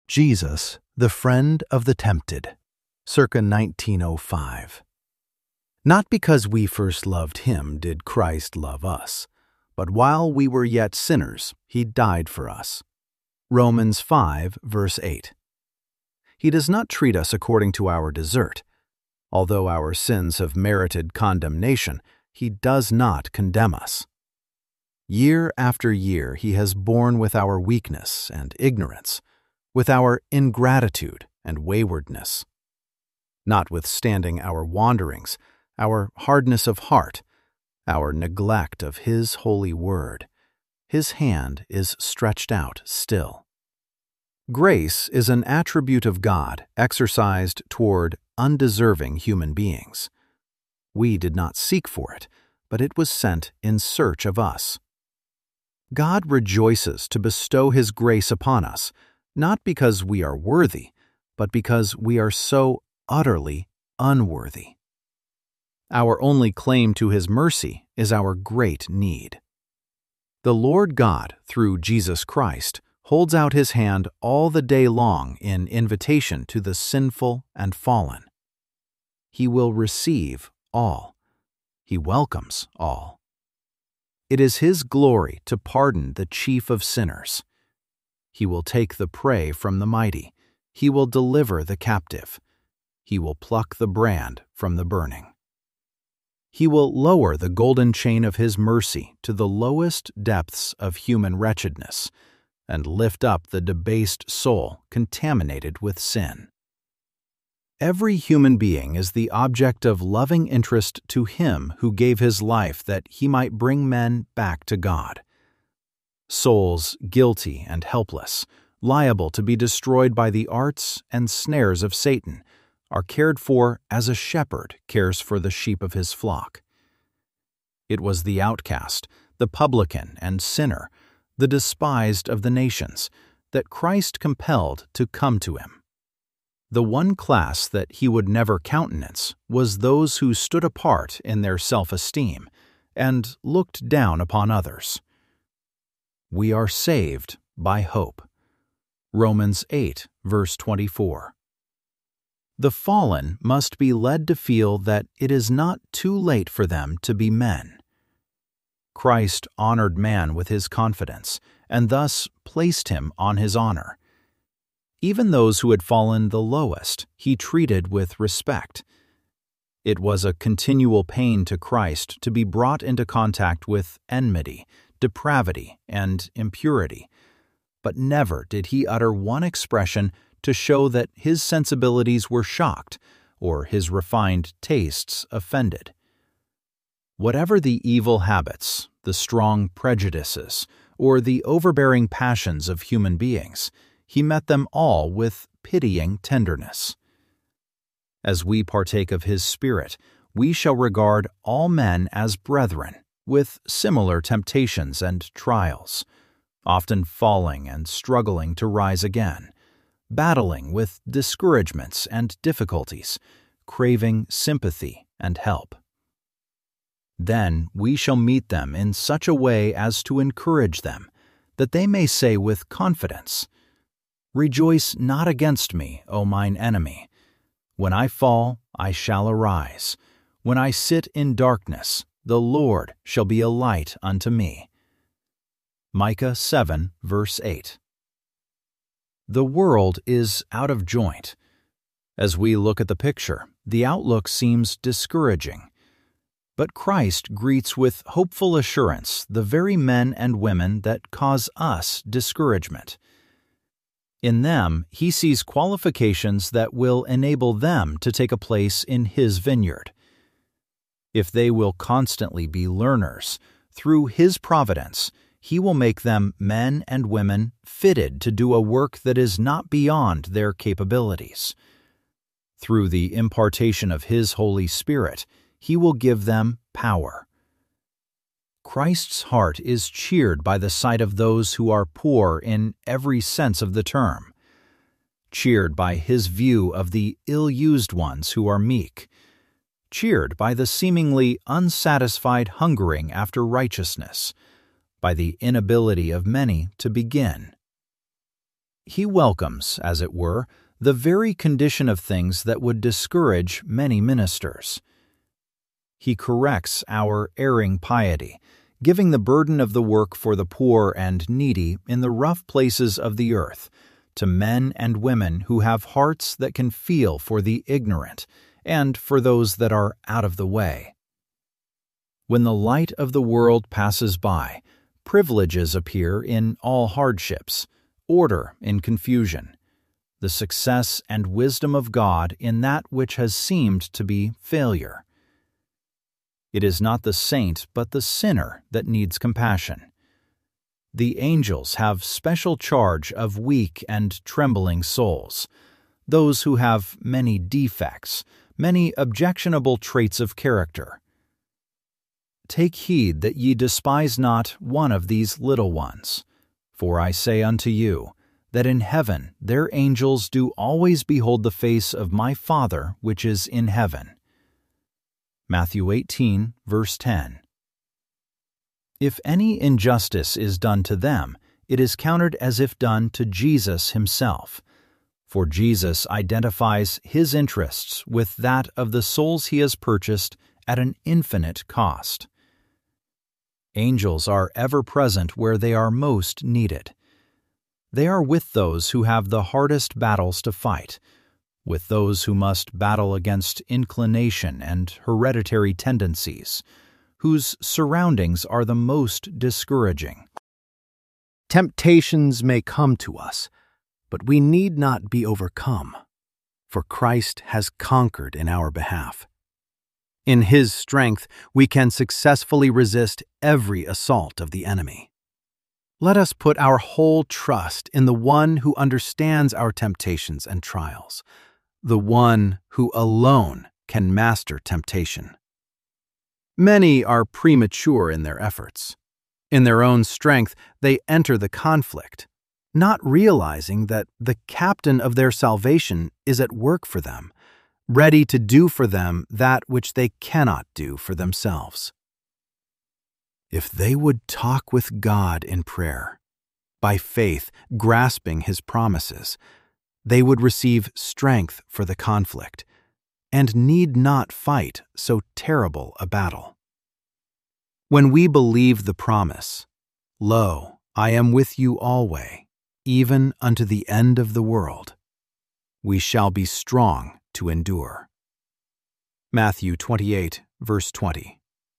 Jesus, the Friend of the Tempted, circa 1905. Not because we first loved him did Christ love us, but while we were yet sinners, he died for us. Romans 5, verse 8. He does not treat us according to our desert. Although our sins have merited condemnation, he does not condemn us. Year after year he has borne with our weakness and ignorance, with our ingratitude and waywardness. Notwithstanding our wanderings, our hardness of heart, our neglect of his holy word, his hand is stretched out still. Grace is an attribute of God exercised toward undeserving human beings. We did not seek for it, but it was sent in search of us. God rejoices to bestow his grace upon us, not because we are worthy, but because we are so utterly unworthy. Our only claim to his mercy is our great need. The Lord God, through Jesus Christ, holds out his hand all the day long in invitation to the sinful and fallen. He will receive all. He welcomes all. It is his glory to pardon the chief of sinners. He will take the prey from the mighty. He will deliver the captive. He will pluck the brand from the burning. He will lower the golden chain of his mercy to the lowest depths of human wretchedness and lift up the debased soul contaminated with sin. Every human being is the object of loving interest to him who gave his life that he might bring men back to God. Souls guilty and helpless, liable to be destroyed by the arts and snares of Satan, are cared for as a shepherd cares for the sheep of his flock. It was the outcast, the publican and sinner, the despised of the nations, that Christ compelled to come to him. The one class that he would never countenance was those who stood apart in their self-esteem and looked down upon others. We are saved by hope. Romans 8, verse 24. The fallen must be led to feel that it is not too late for them to be men. Christ honored man with his confidence, and thus placed him on his honor. Even those who had fallen the lowest, he treated with respect. It was a continual pain to Christ to be brought into contact with enmity, depravity, and impurity, but never did he utter one expression to show that his sensibilities were shocked or his refined tastes offended. Whatever the evil habits, the strong prejudices, or the overbearing passions of human beings, he met them all with pitying tenderness. As we partake of his Spirit, we shall regard all men as brethren, with similar temptations and trials, often falling and struggling to rise again, battling with discouragements and difficulties, craving sympathy and help. Then we shall meet them in such a way as to encourage them, that they may say with confidence, "Rejoice not against me, O mine enemy. When I fall, I shall arise. When I sit in darkness, the Lord shall be a light unto me." Micah 7, verse 8. The world is out of joint. As we look at the picture, the outlook seems discouraging. But Christ greets with hopeful assurance the very men and women that cause us discouragement. In them, he sees qualifications that will enable them to take a place in his vineyard. If they will constantly be learners, through his providence, he will make them men and women fitted to do a work that is not beyond their capabilities. Through the impartation of his Holy Spirit, he will give them power. Christ's heart is cheered by the sight of those who are poor in every sense of the term, cheered by his view of the ill-used ones who are meek, cheered by the seemingly unsatisfied hungering after righteousness, by the inability of many to begin. He welcomes, as it were, the very condition of things that would discourage many ministers. He corrects our erring piety, giving the burden of the work for the poor and needy in the rough places of the earth to men and women who have hearts that can feel for the ignorant and for those that are out of the way. When the light of the world passes by, privileges appear in all hardships, order in confusion, the success and wisdom of God in that which has seemed to be failure. It is not the saint but the sinner that needs compassion. The angels have special charge of weak and trembling souls, those who have many defects, many objectionable traits of character. Take heed that ye despise not one of these little ones. For I say unto you, that in heaven their angels do always behold the face of my Father which is in heaven. Matthew 18, verse 10. If any injustice is done to them, it is counted as if done to Jesus himself, for Jesus identifies his interests with that of the souls he has purchased at an infinite cost. Angels are ever present where they are most needed. They are with those who have the hardest battles to fight, with those who must battle against inclination and hereditary tendencies, whose surroundings are the most discouraging. Temptations may come to us, but we need not be overcome, for Christ has conquered in our behalf. In His strength, we can successfully resist every assault of the enemy. Let us put our whole trust in the one who understands our temptations and trials, the one who alone can master temptation. Many are premature in their efforts. In their own strength, they enter the conflict, not realizing that the captain of their salvation is at work for them, ready to do for them that which they cannot do for themselves. If they would talk with God in prayer, by faith grasping His promises, they would receive strength for the conflict and need not fight so terrible a battle. When we believe the promise, "Lo, I am with you alway, even unto the end of the world," we shall be strong to endure. Matthew 28, verse 20.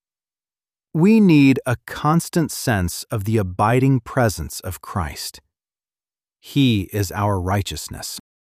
We need a constant sense of the abiding presence of Christ. He is our righteousness.